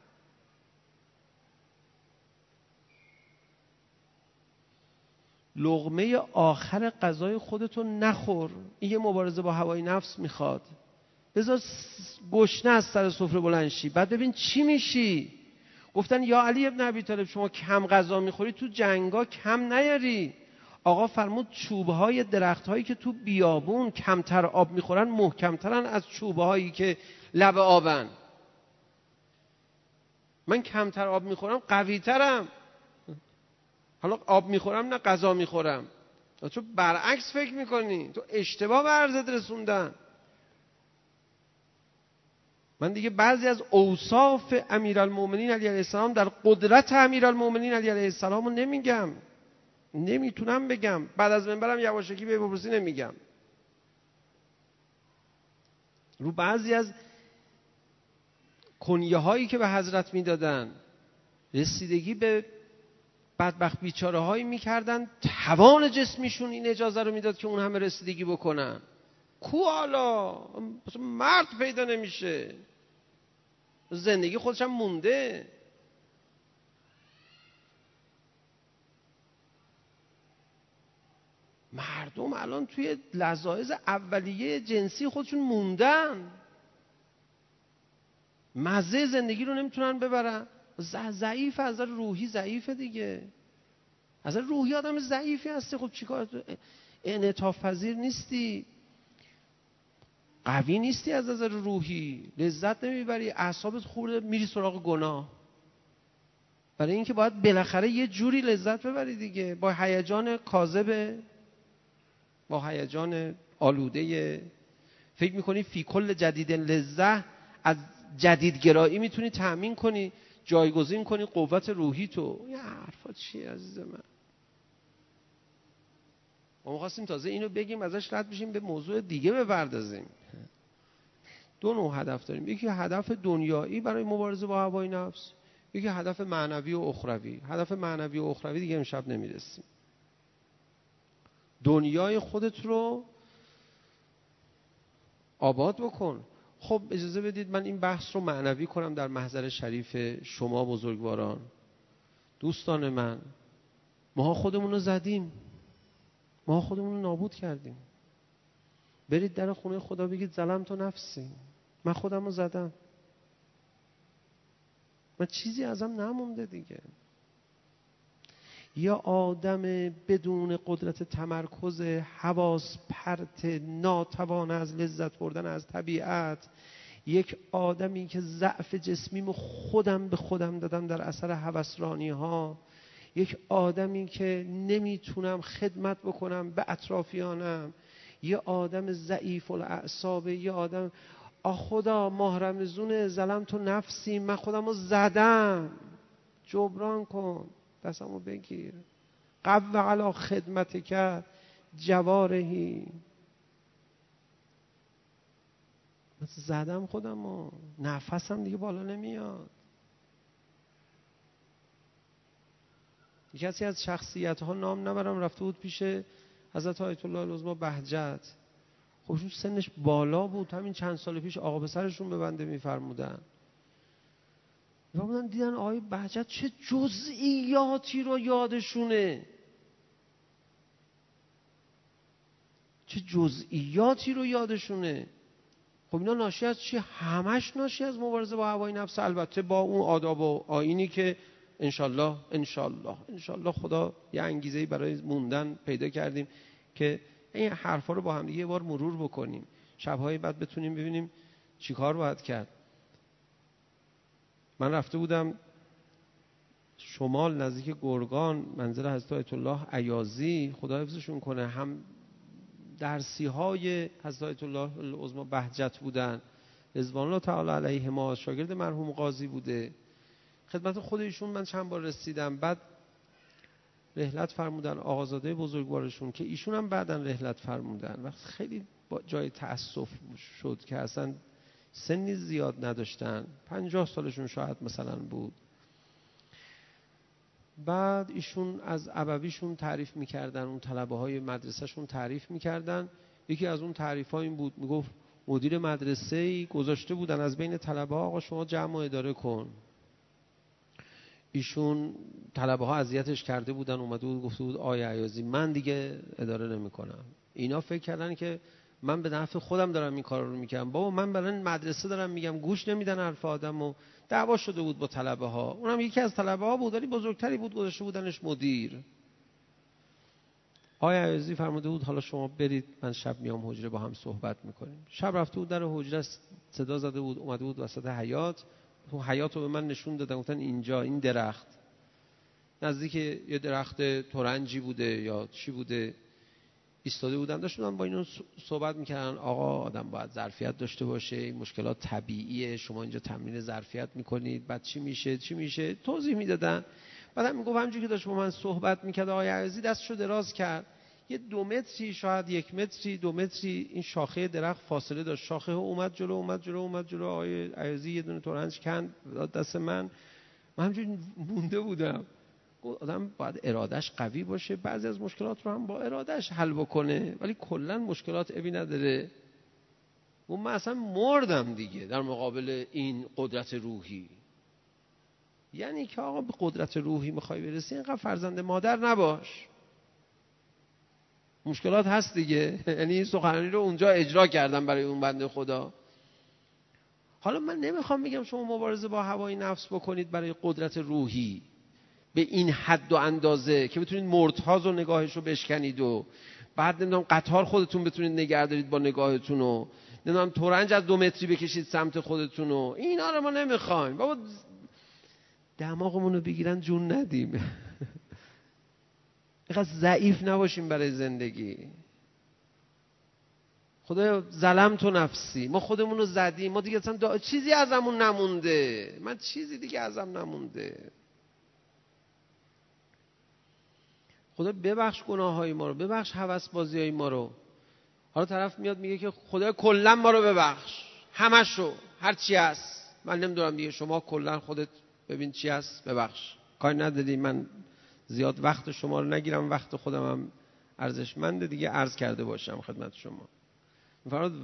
لقمه آخر غذای خودتو نخور. این یه مبارزه با هوای نفس میخواد. بذار گشنه از سر سفره بلند شی، بعد ببین چی میشی. گفتن یا علی ابن ابی طالب شما کم غذا میخوری تو جنگا کم نیاری. آقا فرمود چوبهای درختهایی که تو بیابون کمتر آب میخورن محکمترن از چوبهایی که لب آبن. من کمتر آب میخورم قوی ترم. حالا آب میخورم نه غذا میخورم. تو برعکس فکر میکنی، تو اشتباه به عرضت رسوندن. من دیگه بعضی از اوصاف امیرالمومنین علیه السلام در قدرت امیرالمومنین علیه السلام رو نمیگم، نمیتونم بگم. بعد از منبرم یواشکی به بپرسی نمیگم. رو بعضی از کنیه هایی که به حضرت میدادن رسیدگی به بدبخت بیچاره هایی میکردن توان جسمیشون این اجازه رو میداد که اون همه رسیدگی بکنن. کو حالا مرد پیدا نمیشه، زندگی خودش هم مونده. مردم الان توی لذاذ اولیه جنسی خودشون موندن، مزه زندگی رو نمیتونن ببرن. ضعیف از نظر روحی، ضعیفه دیگه. از نظر روحی آدم ضعیفی هستی. خب چیکار؟ انعطاف پذیر نیستی، قوی نیستی، از نظر روحی لذت نمیبری، اعصابت خورده، میری سراغ گناه. برای اینکه باید بالاخره یه جوری لذت ببری دیگه، با هیجان کاذب، با هیجان آلوده. فکر میکنی فی کل جدید لذت، از جدیدگرایی میتونی تأمین کنی، جایگزین کنی قوت روحی تو. یه حرفا چیه عزیز من؟ ما خواستیم تازه اینو بگیم ازش رد بشیم به موضوع دیگه بپردازیم. دو نوع هدف داریم، یکی هدف دنیایی برای مبارزه با هوای نفس، یکی هدف معنوی و اخروی. هدف معنوی و اخروی دیگه امشب نمیرسیم. دنیای خودت رو آباد بکن. خب اجازه بدید من این بحث رو معنوی کنم در محضر شریف شما بزرگواران. دوستان من، ما خودمون رو زدیم، ما خودمون رو نابود کردیم. برید در خونه خدا بگید ظلمت نفسی، من خودم رو زدم، من چیزی ازم نمونده دیگه. یا آدم بدون قدرت تمرکز، حواس پرت، ناتوان از لذت بردن از طبیعت، یک آدمی که ضعف جسمیمو خودم به خودم دادم در اثر هوسرانی ها، یک آدمی که نمیتونم خدمت بکنم به اطرافیانم، یه آدم ضعیف الاعصاب، یه آدم خدا ماه رمضان ظلمت نفسی، من خودم رو زدم، جبران کن، دستمو بگیر. قو علی خدمت که جوارهی، زدم خودم رو، نفسم دیگه بالا نمیاد. کسی از شخصیت ها نام نبرم رفته بود پیش حضرت آیت الله العظمی بهجت. خودشون سنش بالا بود، همین چند سال پیش آقا پسرشون به بنده میفرمودن. دیدن آقای بهجت چه جزئیاتی رو یادشونه، چه جزئیاتی رو یادشونه. خب اینا ناشی از چی؟ همش ناشی از مبارزه با هوای نفس، البته با اون آداب و آیینی که انشالله خدا یه انگیزه‌ای برای موندن پیدا کردیم که این حرفا رو با هم دیگه یه بار مرور بکنیم، شب‌های بعد بتونیم ببینیم چی کار باید کرد. من رفته بودم شمال نزدیک گرگان، منزل حضرت آیت الله عیاضی، خدا حفظشون کنه، هم درسی های حضرت آیت الله العظمی بهجت بودن رضوان الله تعالی علیهما، شاگرد مرحوم قاضی بوده. خدمت خود ایشون من چند بار رسیدم، بعد رحلت فرمودن آقازاده بزرگوارشون که ایشون هم بعداً رحلت فرمودن و خیلی جای تأسف شد که اصلا سنی زیاد نداشتن، 50 سالشون شاید مثلا بود. بعد ایشون از ابویشون تعریف میکردن، اون طلبه های مدرسهشون تعریف میکردن. یکی از اون تعریف ها این بود، میگفت مدیر مدرسه‌ای گذاشته بودن از بین طلبه ها آقا شما جمع و اداره کن. ایشون طلبه ها اذیتش کرده بودن، اومده بود گفته بود آیا عیاضی من دیگه اداره نمی‌کنم. اینا فکر کردن که من به نفع خودم دارم این کار رو میکنم. بابا من برای مدرسه دارم میگم، گوش نمیدن حرف آدمو. دعوا شده بود با طلبه ها، اونم یکی از طلبه ها بود ولی بزرگتری بود، گذاشته بودنش مدیر. آیا عیاضی فرموده بود حالا شما برید، من شب میام حجره با هم صحبت میکنیم. شب رفته بود در حجره، صدا زده بود، اومده بود وسط حیاط، تو حیات رو به من نشون دادن، گفتن اینجا این درخت نزدیک یه درخت ترنجی بوده یا چی بوده، ایستاده بودن داشتن با اینو صحبت میکردن. آقا آدم باید ظرفیت داشته باشه، این مشکلات طبیعیه، شما اینجا تمرین ظرفیت میکنید، بعد چی میشه توضیح میدادن. بعدم میگفت همونجوری که داشت با من صحبت میکرد آقای عزیزی دستشو دراز کرد، یه 2 متری شاید 1 متری 2 متری این شاخه درخت فاصله داشت، شاخه اومد جلو آقای عزیزی یه دونه ترنج کند داد دست من همونجوری مونده بودم. آدم باید ارادش قوی باشه، بعضی از مشکلات رو هم با ارادش حل بکنه، ولی کلا مشکلات ابی نداره. و من اصلا مردم دیگه در مقابل این قدرت روحی. یعنی که آقا به قدرت روحی میخوای برسی اینقدر فرزند مادر نباش. مشکلات هست دیگه. یعنی این سخنرانی رو اونجا اجرا کردم برای اون بنده خدا. حالا من نمیخوام بگم شما مبارزه با هوای نفس بکنید برای قدرت روحی به این حد و اندازه که بتونید مردهاز و نگاهش رو بشکنید و بعد نمیدونم قطار خودتون بتونید نگه دارید با نگاهتون و نمیدونم ترنج از 2 متری بکشید سمت خودتون و اینا رو ما نمیخوایم. بابا دماغمون رو بگیرن جون ندیم. اینقدر ضعیف نباشیم برای زندگی. خدایا ظلمت نفسی، ما خودمون رو زدیم، ما دیگه اصلا چیزی ازمون نمونده، من چیزی دیگه ازم نمونده. خدا ببخش گناههای ما رو، ببخش هوسبازیهای ما رو. حالا طرف میاد میگه که خدا کلا ما رو ببخش، همشو، هر چی هست. من نمیدونم دیگه، شما کلا خودت ببین چی هست ببخش، کاری نداری. من زیاد وقت شما رو نگیرم، وقت خودم هم ارزشمنده دیگه، عرض کرده باشم خدمت شما. میفرماد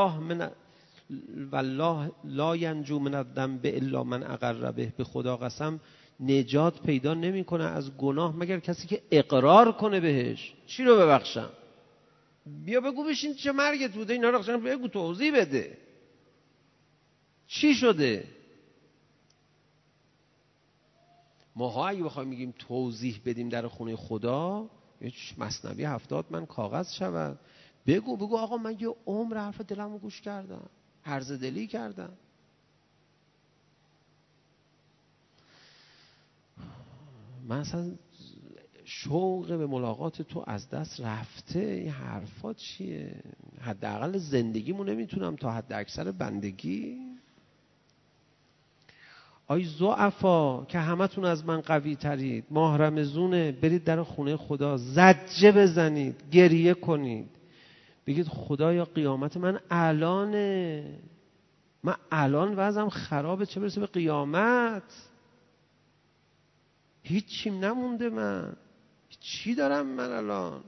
والله لا ینجو من الذنب الا من اقر به. به خدا قسم نجات پیدا نمیکنه از گناه مگر کسی که اقرار کنه بهش. چی رو ببخشم؟ بیا بگو بشین چه مرگت بوده، اینا رو بگو، توضیح بده چی شده. ماها اگه بخوایم میگیم توضیح بدیم در خونه خدا، مثنوی 70 من کاغذ شود. بگو آقا من یه عمر حرف دلمو گوش کردم، عرض دلی کردم. من اصلا شوق به ملاقات تو از دست رفته. این حرفات چیه؟ حداقل زندگیمو نمیتونم تا حد اکثر بندگی. آی ضعفا که همتون از من قوی ترید، ماه رمضونه، برید در خونه خدا زجه بزنید، گریه کنید، بگید خدایا قیامت من الانه، من الان وضعم خرابه، چه برسه به قیامت. هیچیم نمونده، من چی دارم من الان؟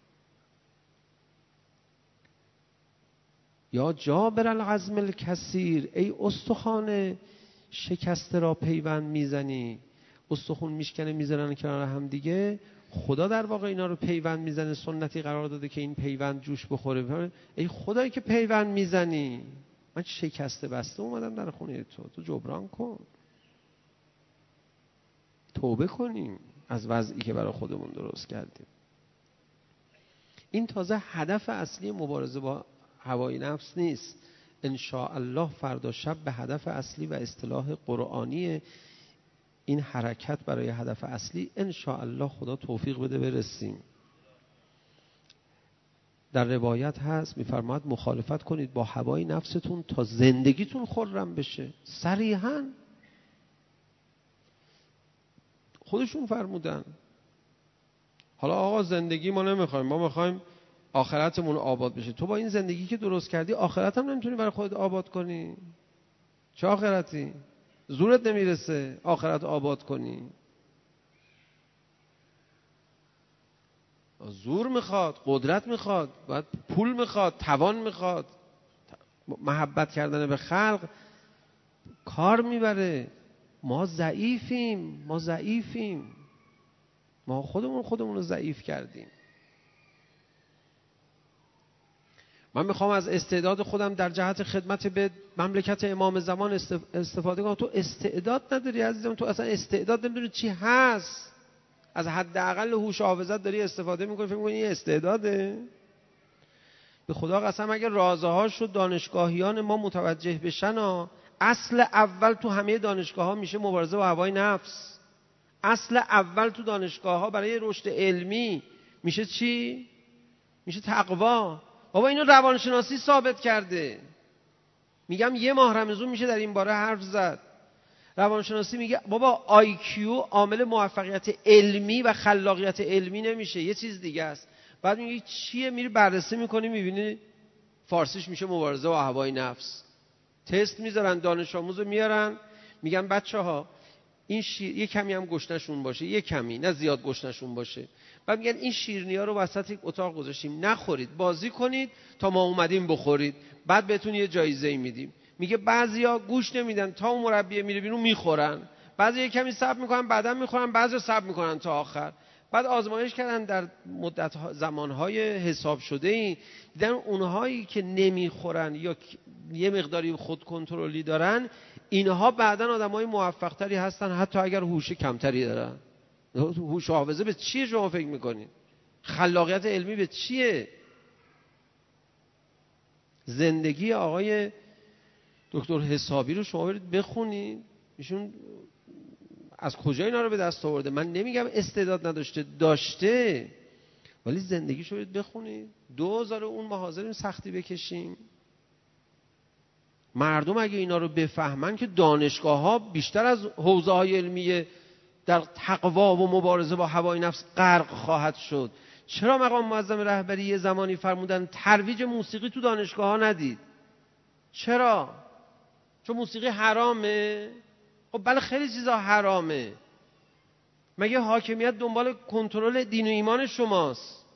یا جابر العظم الکثیر، ای استخوان شکسته را پیوند میزنی. استخون میشکنه میذارن کنار هم دیگه، خدا در واقع اینا رو پیوند میزنه، سنتی قرار داده که این پیوند جوش بخوره. ای خدایی که پیوند میزنی، من شکسته بسته اومدم در خونه تو جبران کن. توبه کنیم از وضعی که برای خودمون درست کردیم. این تازه هدف اصلی مبارزه با هوای نفس نیست. ان شاء الله فردا شب به هدف اصلی و اصطلاح قرآنی این حرکت برای هدف اصلی ان شاء الله خدا توفیق بده برسیم. در روایت هست میفرماید مخالفت کنید با هوای نفستون تا زندگیتون خرم بشه. صریحاً خودشون فرمودن. حالا آقا زندگی ما نمیخوایم، ما میخوایم آخرتمون آباد بشه. تو با این زندگی که درست کردی آخرت هم نمیتونی برای خودت آباد کنی. چه آخرتی؟ زورت نمیرسه آخرت آباد کنی. زور میخواد، قدرت میخواد، باید پول میخواد، توان میخواد، محبت کردن به خلق کار میبره. ما ضعیفیم، ما خودمون رو ضعیف کردیم. من میخوام از استعداد خودم در جهت خدمت به مملکت امام زمان استفاده کنم. تو استعداد نداری عزیزم، تو اصلا استعداد نمیدونی چی هست. از حداقل هوش و حافظت داری استفاده میکنی، فکر میکنی این استعداده؟ به خدا قسم اگه رازه‌هاش رو دانشگاهیان ما متوجه بشن اصل اول تو همه دانشگاه ها میشه مبارزه با هوای نفس. اصل اول تو دانشگاه ها برای رشد علمی میشه چی؟ میشه تقوا. بابا اینو روانشناسی ثابت کرده. میگم 1 ماه رمضان میشه در این باره حرف زد. روانشناسی میگه بابا IQ عامل موفقیت علمی و خلاقیت علمی نمیشه، یه چیز دیگه است. بعد میگه چیه؟ میری بررسی میکنی میبینی فارسیش میشه مبارزه با هوای نفس. تست میذارن، دانش آموزو میارن، میگن بچه‌ها این شیر یه کمی هم گشنشون باشه، یه کمی، نه زیاد گشنشون باشه. بعد میگن این شیرینی‌ها رو وسط یک اتاق گذاشتیم، نخورید، بازی کنید تا ما اومدیم بخورید، بعد بهتون یه جایزه‌ای میدیم. میگه بعضیا گوش نمیدن تا اون مربی میره بیرون میخورن، بعضیا کمی صبر میکنن بعداً میخورن، بعضیا صبر میکنن تا آخر. بعد آزمایش کردن در مدت زمانهای حساب شده ای، دیدن اونهایی که نمیخورن یا یه مقداری خود کنترلی دارن، اینها بعداً آدمای موفق تری هستن، حتی اگر هوش کمتری دارن. هوش و حافظه به چیه شما فکر میکنید؟ خلاقیت علمی به چیه؟ زندگی آقای دکتر حسابی رو شما برید بخونید، ایشون از کجا اینا رو به دست آورده؟ من نمیگم استعداد نداشته، داشته، ولی زندگیشو برید بخونید. 2000 اون ما حاضریم سختی بکشیم. مردم اگه اینا رو بفهمن که دانشگاه ها بیشتر از حوزه های علمیه در تقوا و مبارزه با هوای نفس غرق خواهد شد. چرا مقام معظم رهبری یه زمانی فرمودن ترویج موسیقی تو دانشگاه ها ندید؟ چرا؟ چون موسیقی حرامه؟ خب بله خیلی چیزا حرامه. مگه حاکمیت دنبال کنترل دین و ایمان شماست؟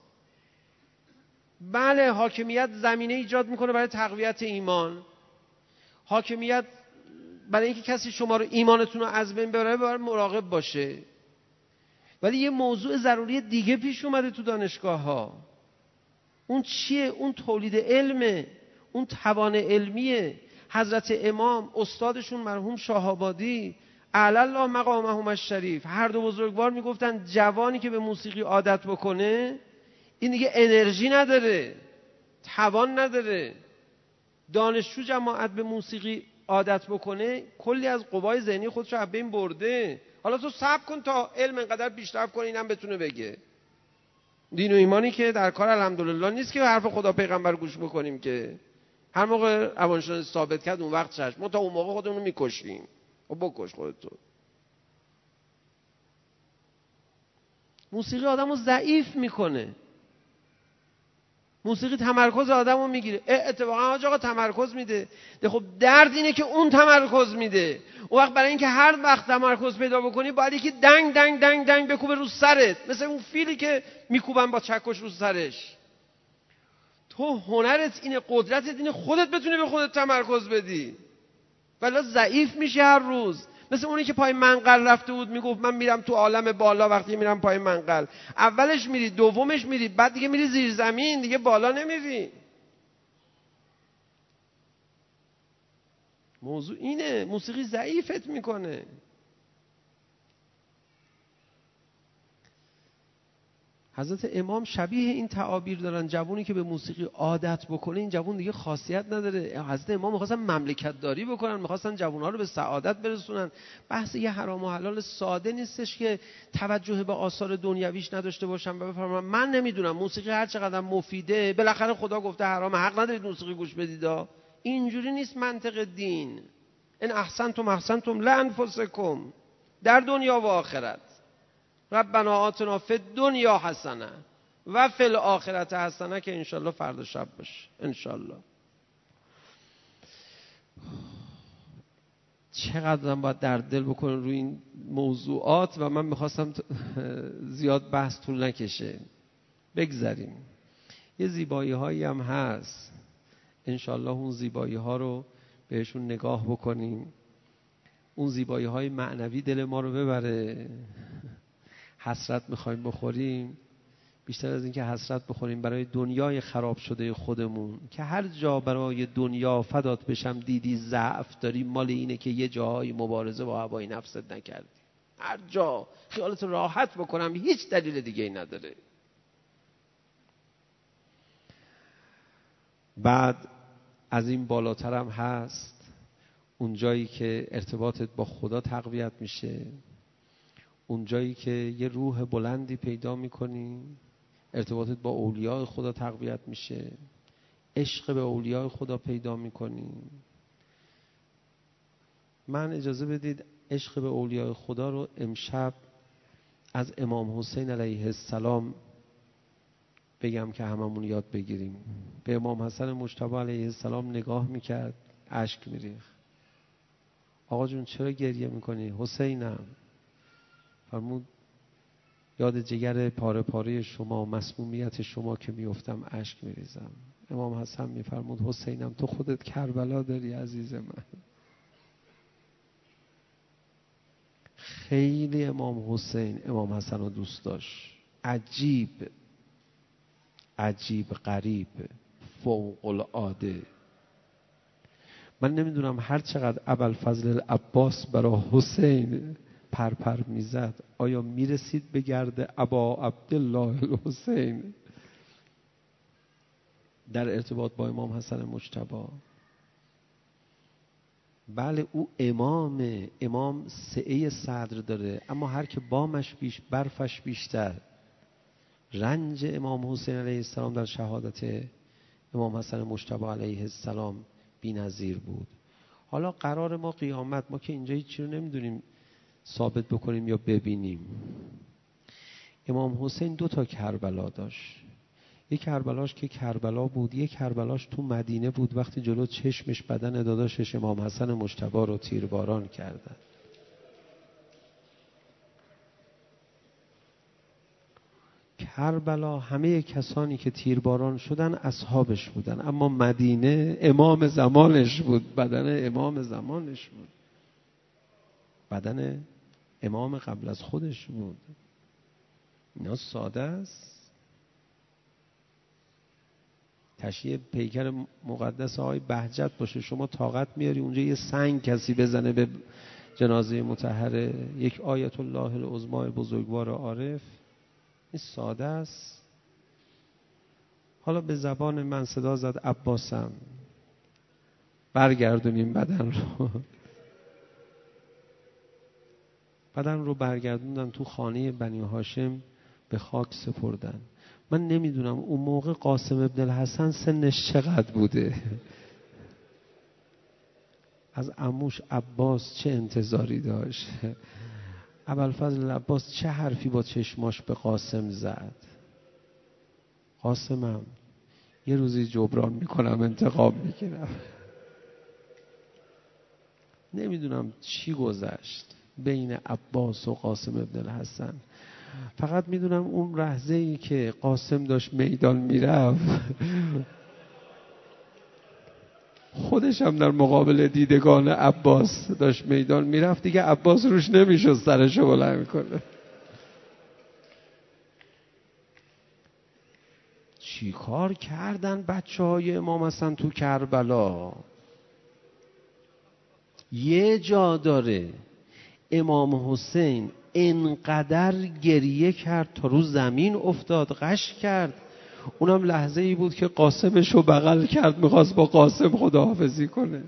بله حاکمیت زمینه ایجاد میکنه برای تقویت ایمان. حاکمیت برای اینکه کسی شما رو ایمانتون رو از بین ببره باید مراقب باشه. ولی یه موضوع ضروری دیگه پیش اومده تو دانشگاه ها. اون چیه؟ اون تولید علمه، اون توان علمیه. حضرت امام استادشون مرحوم شاه‌آبادی اعلی الله مقامهم الشریف، هر دو بزرگوار میگفتن جوانی که به موسیقی عادت بکنه این دیگه انرژی نداره، توان نداره. دانشجو جماعت به موسیقی عادت بکنه کلی از قوای ذهنی خودش رو از بین برده. حالا تو صبر کن تا علم انقدر پیشرفت کنه اینم بتونه بگه. دین و ایمانی که در کار الحمدلله نیست که حرف خدا پیغمبر گوش بکنیم، که هر موقع روانشناسی ثابت کرد اون وقت چشم، ما تا اون موقع خودمون رو میکشیم. و بکش خودتو. موسیقی آدمو ضعیف میکنه. موسیقی تمرکز آدمو میگیره. اتفاقا حاج آقا تمرکز میده. خب درد اینه که اون تمرکز میده. اون وقت برای اینکه هر وقت تمرکز پیدا بکنی باید یکی دنگ دنگ دنگ دنگ بکوبه رو سرت، مثل اون فیلی که میکوبن با چکش رو سرش. تو هنرت اینه، قدرتت اینه خودت بتونی به خودت تمرکز بدی، ولی ضعیف میشه هر روز. مثل اونی که پای منقل رفته بود میگفت من میرم تو عالم بالا، وقتی میرم پای منقل اولش میری، دومش میری، بعد دیگه میری زیر زمین، دیگه بالا نمیری. موضوع اینه، موسیقی ضعیفت میکنه. حضرت امام شبیه این تعابیر دارن. جوونی که به موسیقی عادت بکنه این جوون دیگه خاصیت نداره. حضرت امام می‌خواستن مملکت داری بکنن، می‌خواستن جوون‌ها رو به سعادت برسونن. بحث یه حرام و حلال ساده نیستش که توجه به آثار دنیویش نداشته باشن و بفرماین من نمیدونم موسیقی هر چقدر مفیده بالاخره خدا گفته حرام، حق ندارید موسیقی گوش بدید. اینجوری نیست منطق دین. ان احسنتم احسنتم لانفسکم، در دنیا و آخرت. ربنا آتنا فی الدنیا حسنه و فی الاخرة حسنه، که انشالله فردا شب باشه انشالله. چقدر باید درد دل بکنن روی این موضوعات و من میخواستم زیاد بحث طول نکشه، بگذاریم. یه زیبایی هایی هم هست، انشالله اون زیبایی ها رو بهشون نگاه بکنیم. اون زیبایی های معنوی دل ما رو ببره. حسرت میخوایم بخوریم، بیشتر از این که حسرت بخوریم برای دنیای خراب شده خودمون، که هر جا برای دنیا فدات بشم دیدی ضعف داری، مال اینه که یه جاهای مبارزه با هوای نفست نکردی. هر جا خیالت راحت بکنم هیچ دلیل دیگه ای نداره. بعد از این بالاترم هست اون جایی که ارتباطت با خدا تقویت میشه، اون جایی که یه روح بلندی پیدا میکنی، ارتباطت با اولیاء خدا تقویت میشه، عشق به اولیاء خدا پیدا میکنی. من اجازه بدید عشق به اولیاء خدا رو امشب از امام حسین علیه السلام بگم که هممون یاد بگیریم. به امام حسن مجتبی علیه السلام نگاه میکرد، اشک میریخت. آقا جون چرا گریه میکنی؟ حسینم. فرمود یاد جگر پاره پاره شما، مسمومیت شما که میفتم اشک میریزم. امام حسن میفرمود حسینم تو خودت کربلا داری عزیز من. خیلی امام حسین امام حسن رو دوست داشت. عجیب غریب فوق العاده. من نمیدونم هر چقدر ابوالفضل العباس برای حسین پرپر میزد، آیا میرسید به گرد ابا عبدالله الحسین در ارتباط با امام حسن مجتبی؟ بله او امام سعه صدر داره، اما هر که بامش برفش بیشتر. رنج امام حسین علیه السلام در شهادت امام حسن مجتبی علیه السلام بی‌نظیر بود. حالا قرار ما قیامت، ما که اینجا هیچی رو نمیدونیم ثابت بکنیم یا ببینیم. امام حسین 2 کربلا داشت. یک کربلاش که کربلا بود، یک کربلاش تو مدینه بود وقتی جلو چشمش بدن داداشش امام حسن مجتبی رو تیرباران کردن. کربلا همه کسانی که تیرباران شدن اصحابش بودن، اما مدینه امام زمانش بود، بدن امام زمانش بود، بدن امام قبل از خودش بود. اینا ساده است. تشییع پیکر مقدس آقای بهجت باشه، شما طاقت میاری اونجا یه سنگ کسی بزنه به جنازه مطهره یک آیت الله العظما بزرگوار عارف؟ این ساده است. حالا به زبان من صدا زد عباسم برگردونیم بدن رو. بدن رو برگردوندن تو خانه بنی هاشم، به خاک سپردن. من نمیدونم اون موقع قاسم ابن الحسن سنش چقدر بوده، از عموش عباس چه انتظاری داشت، ابوالفضل العباس چه حرفی با چشماش به قاسم زد. قاسمم یه روزی جبران میکنم، انتقام میگیرم. نمیدونم چی گذشت بین عباس و قاسم ابن الحسن. فقط میدونم اون لحظه‌ای که قاسم داشت میدان میرفت، خودش هم در مقابل دیدگان عباس داشت میدان میرفت، دیگه عباس روش نمیشد سرشو بلند کنه. چی کار کردن بچه‌های امام حسن تو کربلا؟ یه جا داره امام حسین انقدر گریه کرد تا رو زمین افتاد، غش کرد. اونم لحظه ای بود که قاسمش رو بغل کرد، میخواست با قاسم خداحافظی کنه.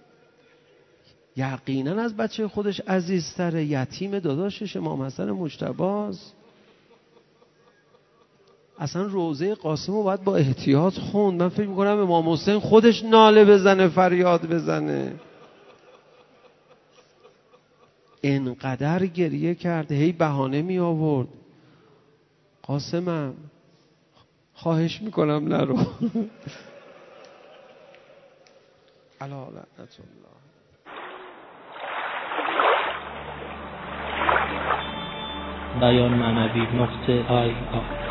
یقینا از بچه خودش عزیزتره، یتیم داداشش امام حسن مجتباست. اصلا روضه قاسم رو باید با احتیاط خوند. من فکر میکنم امام حسین خودش ناله بزنه، فریاد بزنه. انقدر گریه کرد، هی بهانه می آورد. قاسمم خواهش میکنم نرو. علی لعنت الله. بیان معنوی .IR